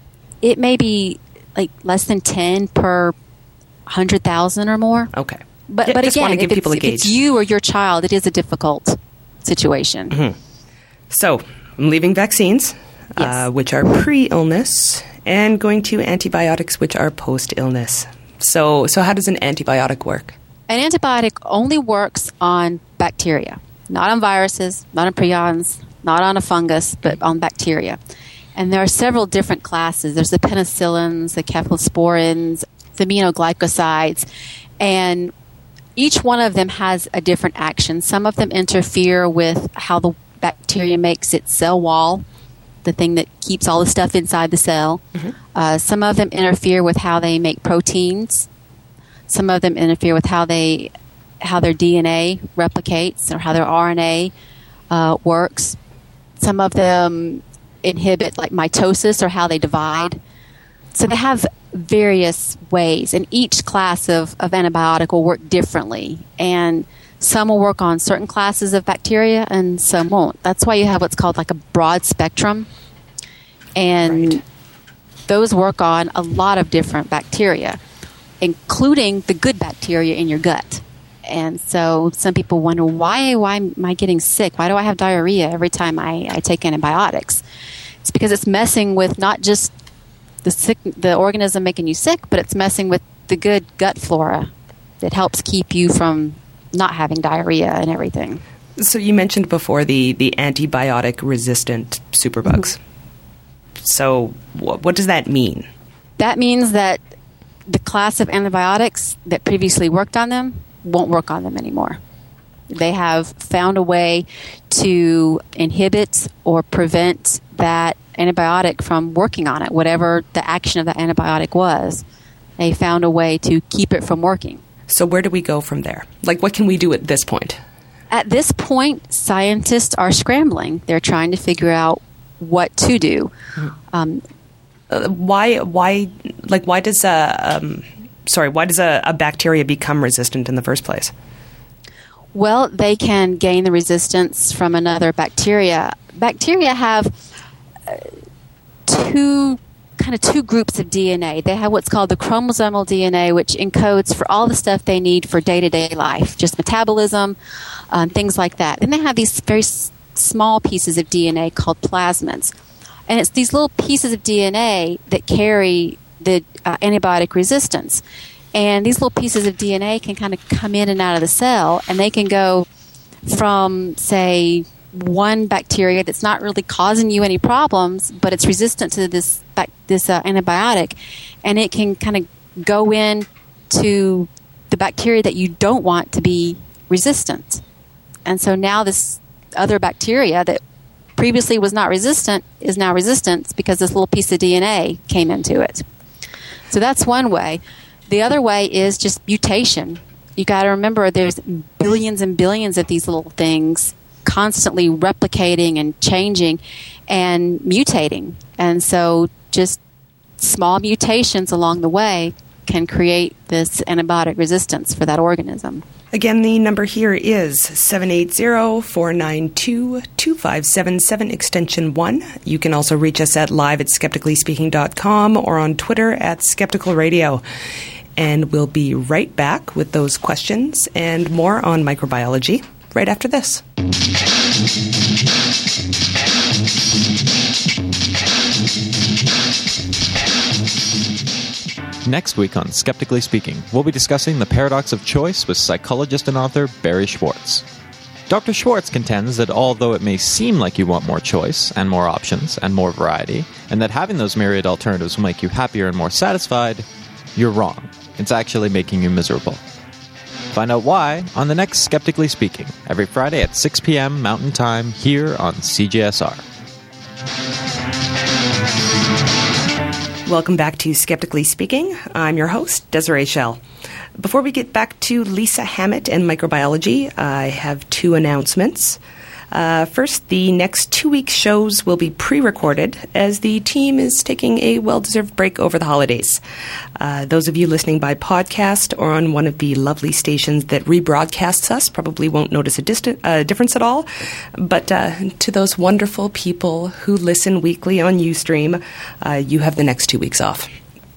it may be like less than ten per hundred thousand or more. Okay. But Yeah, but just again, wanna if, give it's, people a if it's gauge. you or your child, it is a difficult situation. Mm-hmm. So I'm leaving vaccines, Yes. uh, which are pre-illness, and going to antibiotics, which are post-illness. So, so how does an antibiotic work? An antibiotic only works on bacteria, not on viruses, not on prions, not on a fungus, but on bacteria. And there are several different classes. There's the penicillins, the cephalosporins, the aminoglycosides, and each one of them has a different action. Some of them interfere with how the bacteria makes its cell wall, the thing that keeps all the stuff inside the cell. Mm-hmm. Uh, some of them interfere with how they make proteins. Some of them interfere with how they how their D N A replicates or how their R N A uh, works. Some of them inhibit like mitosis or how they divide. So they have various ways, and each class of, of antibiotic will work differently. And some will work on certain classes of bacteria and some won't. That's why you have what's called like a broad spectrum. And Right. those work on a lot of different bacteria, including the good bacteria in your gut. And so some people wonder, why, why am I getting sick? Why do I have diarrhea every time I, I take antibiotics? It's because it's messing with not just the sick, the organism making you sick, but it's messing with the good gut flora that helps keep you from not having diarrhea and everything. So you mentioned before the, the antibiotic-resistant superbugs. So wh- what does that mean? That means that the class of antibiotics that previously worked on them won't work on them anymore. They have found a way to inhibit or prevent that antibiotic from working on it, whatever the action of that antibiotic was. They found a way to keep it from working. So where do we go from there? Like, what can we do at this point? At this point, scientists are scrambling. They're trying to figure out what to do. Um, Uh, why, why, like, why does a, um, sorry, why does a, a bacteria become resistant in the first place? Well, they can gain the resistance from another bacteria. Bacteria have uh, two kind of two groups of D N A. They have what's called the chromosomal D N A, which encodes for all the stuff they need for day-to-day life, just metabolism, um, things like that. And they have these very s- small pieces of D N A called plasmids. And it's these little pieces of D N A that carry the uh, antibiotic resistance. And these little pieces of D N A can kind of come in and out of the cell, and they can go from, say, one bacteria that's not really causing you any problems, but it's resistant to this bac- this uh, antibiotic, and it can kind of go in to the bacteria that you don't want to be resistant. And so now this other bacteria that previously was not resistant is now resistant because this little piece of D N A came into it. So that's one way. The other way is just mutation. You got to remember there's billions and billions of these little things constantly replicating and changing and mutating. And so just small mutations along the way can create this antibiotic resistance for that organism. Again, the number here is seven eight zero, four nine two, two five seven seven, extension one. You can also reach us at live at skeptically speaking dot com or on Twitter at Skeptical Radio. And we'll be right back with those questions and more on microbiology right after this. Next week on Skeptically Speaking, we'll be discussing the paradox of choice with psychologist and author Barry Schwartz. Doctor Schwartz contends that although it may seem like you want more choice and more options and more variety, and that having those myriad alternatives will make you happier and more satisfied, you're wrong. It's actually making you miserable. Find out why on the next Skeptically Speaking, every Friday at six p.m. Mountain Time here on C J S R. Welcome back to Skeptically Speaking. I'm your host, Desiree Schell. Before we get back to Lisa Hammett and microbiology, I have two announcements. Uh, first, the next two weeks' shows will be pre-recorded as the team is taking a well-deserved break over the holidays. Uh, those of you listening by podcast or on one of the lovely stations that rebroadcasts us probably won't notice a distant, uh, difference at all. But uh, to those wonderful people who listen weekly on Ustream, uh, you have the next two weeks off.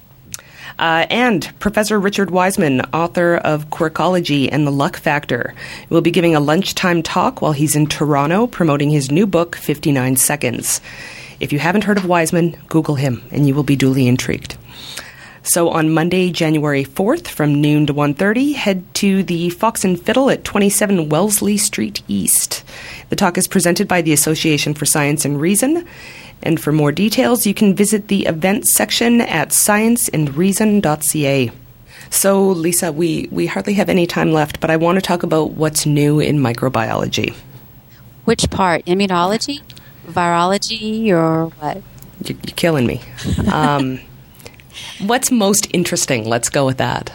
Uh, and Professor Richard Wiseman, author of Quirkology and the Luck Factor, will be giving a lunchtime talk while he's in Toronto promoting his new book, fifty-nine seconds. If you haven't heard of Wiseman, Google him and you will be duly intrigued. So on Monday, January fourth, from noon to one thirty, head to the Fox and Fiddle at twenty-seven Wellesley Street East. The talk is presented by the Association for Science and Reason. And for more details, you can visit the events section at science and reason dot c a. So, Lisa, we, we hardly have any time left, but I want to talk about what's new in microbiology. Which part? Immunology? Virology? Or what? You're, you're killing me. Um, what's most interesting? Let's go with that.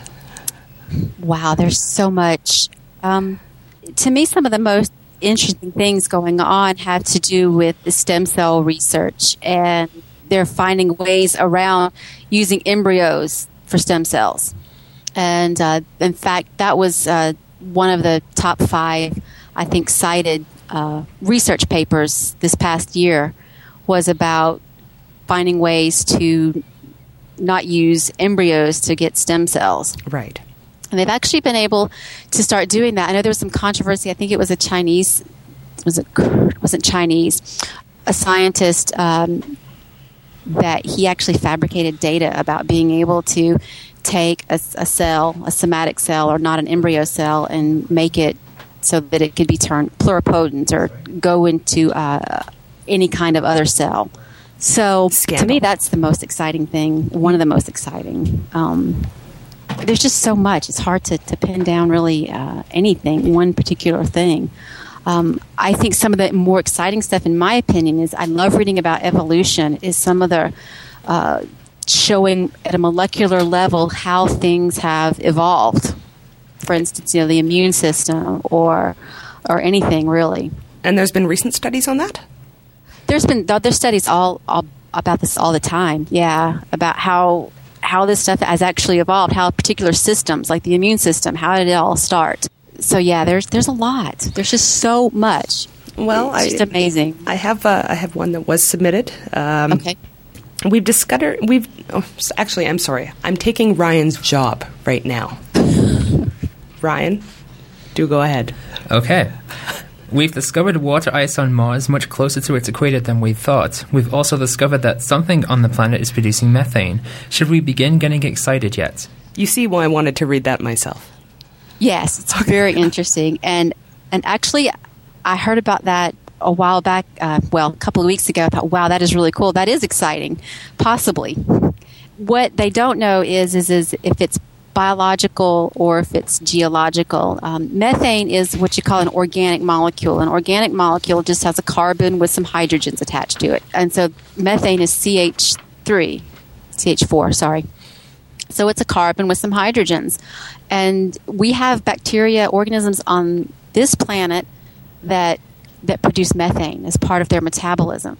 Wow, there's so much. Um, to me, some of the most interesting things going on have to do with the stem cell research, and they're finding ways around using embryos for stem cells. And uh, in fact, that was uh, one of the top five, I think, cited uh, research papers this past year was about finding ways to not use embryos to get stem cells. Right. And they've actually been able to start doing that. I know there was some controversy. I think it was a Chinese, was it, it wasn't Chinese, a scientist um, that he actually fabricated data about being able to take a, a cell, a somatic cell, or not an embryo cell, and make it so that it could be turned pluripotent or go into uh, any kind of other cell. So Scandal. To me, that's the most exciting thing, one of the most exciting. Um There's just so much. It's hard to, to pin down really uh, anything, one particular thing. Um, I think some of the more exciting stuff, in my opinion, is I love reading about evolution, is some of the uh, showing at a molecular level how things have evolved. For instance, you know, the immune system or or anything really. And there's been recent studies on that? There's been there's studies all, all about this all the time, yeah, about how... how this stuff has actually evolved, how particular systems, like the immune system, how did it all start? So yeah, there's there's a lot. There's just so much. Well, it's just I, amazing. I have uh, I have one that was submitted. Um, okay. We've discovered we've oh, actually I'm sorry. I'm taking Ryan's job right now. Ryan, do go ahead. Okay. We've discovered water ice on Mars much closer to its equator than we thought. We've also discovered that something on the planet is producing methane. Should we begin getting excited yet? You see why I wanted to read that myself. Yes, it's very interesting. And and actually, I heard about that a while back, uh, well, a couple of weeks ago. I thought, wow, that is really cool. That is exciting, possibly. What they don't know is, is, is if it's biological or if it's geological. Um, methane is what you call an organic molecule. An organic molecule just has a carbon with some hydrogens attached to it. And so methane is C H three, C H four, sorry. So it's a carbon with some hydrogens. And we have bacteria, organisms on this planet that that produce methane as part of their metabolism.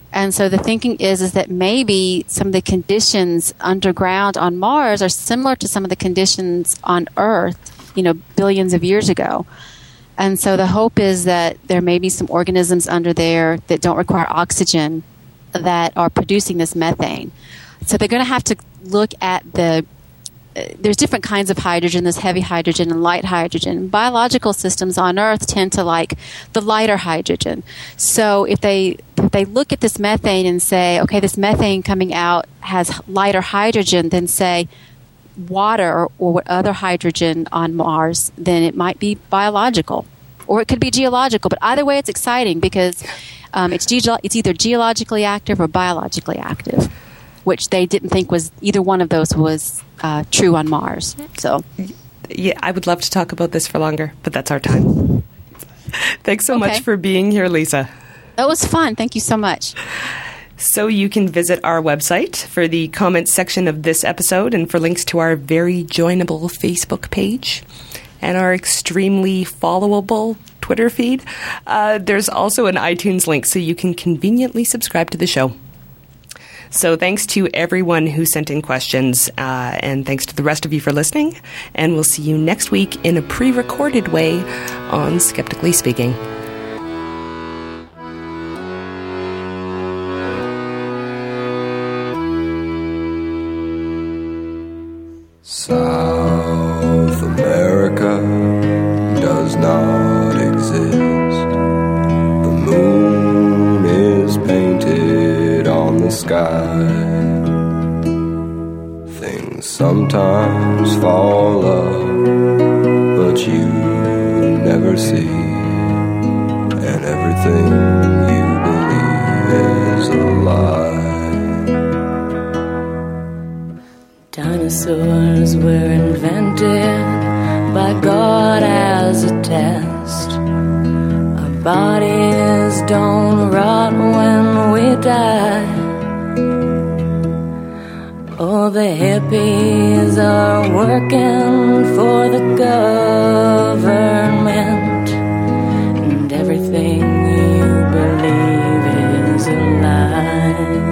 And so the thinking is is that maybe some of the conditions underground on Mars are similar to some of the conditions on Earth, you know, billions of years ago. And so the hope is that there may be some organisms under there that don't require oxygen that are producing this methane. So they're going to have to look at the uh, there's different kinds of hydrogen. There's heavy hydrogen and light hydrogen. Biological systems on Earth tend to like the lighter hydrogen. So if they if they look at this methane and say, okay, this methane coming out has lighter hydrogen than, say, water or, or other hydrogen on Mars, then it might be biological. Or it could be geological. But either way, it's exciting because um, it's, ge- it's either geologically active or biologically active, which they didn't think was either one of those was uh, true on Mars. So, yeah, I would love to talk about this for longer, but that's our time. Thanks so okay. much for being here, Lisa. That was fun. Thank you so much. So you can visit our website for the comments section of this episode and for links to our very joinable Facebook page and our extremely followable Twitter feed. Uh, there's also an iTunes link so you can conveniently subscribe to the show. So thanks to everyone who sent in questions, uh, and thanks to the rest of you for listening. And we'll see you next week in a pre-recorded way on Skeptically Speaking. South America does not exist. The moon is painted on the sky. Things sometimes fall up, but you never see. And everything you believe is a lie. Dinosaurs were invented by God as a test. Our bodies don't rot when we die. Oh, the hippies are working for the government, and everything you believe is a lie.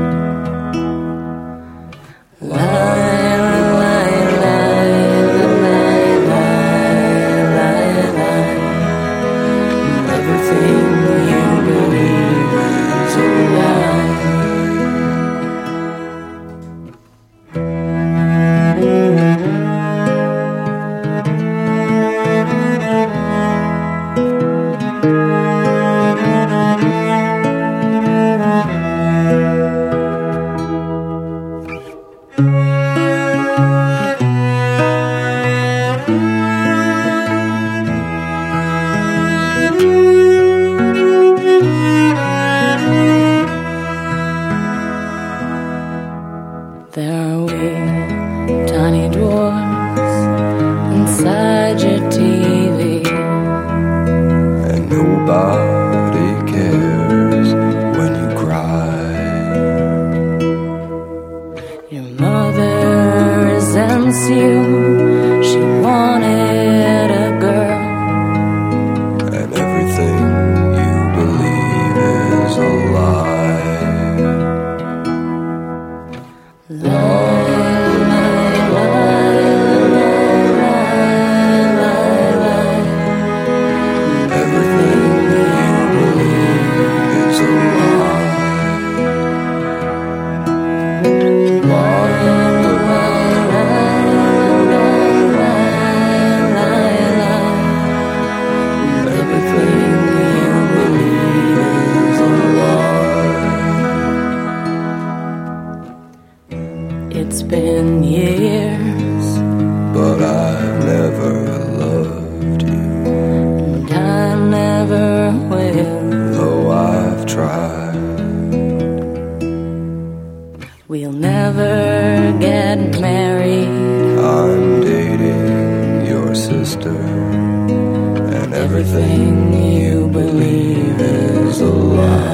It's been years, but I've never loved you, and I never will, though I've tried. We'll never get married. I'm dating your sister, and everything you believe is a lie.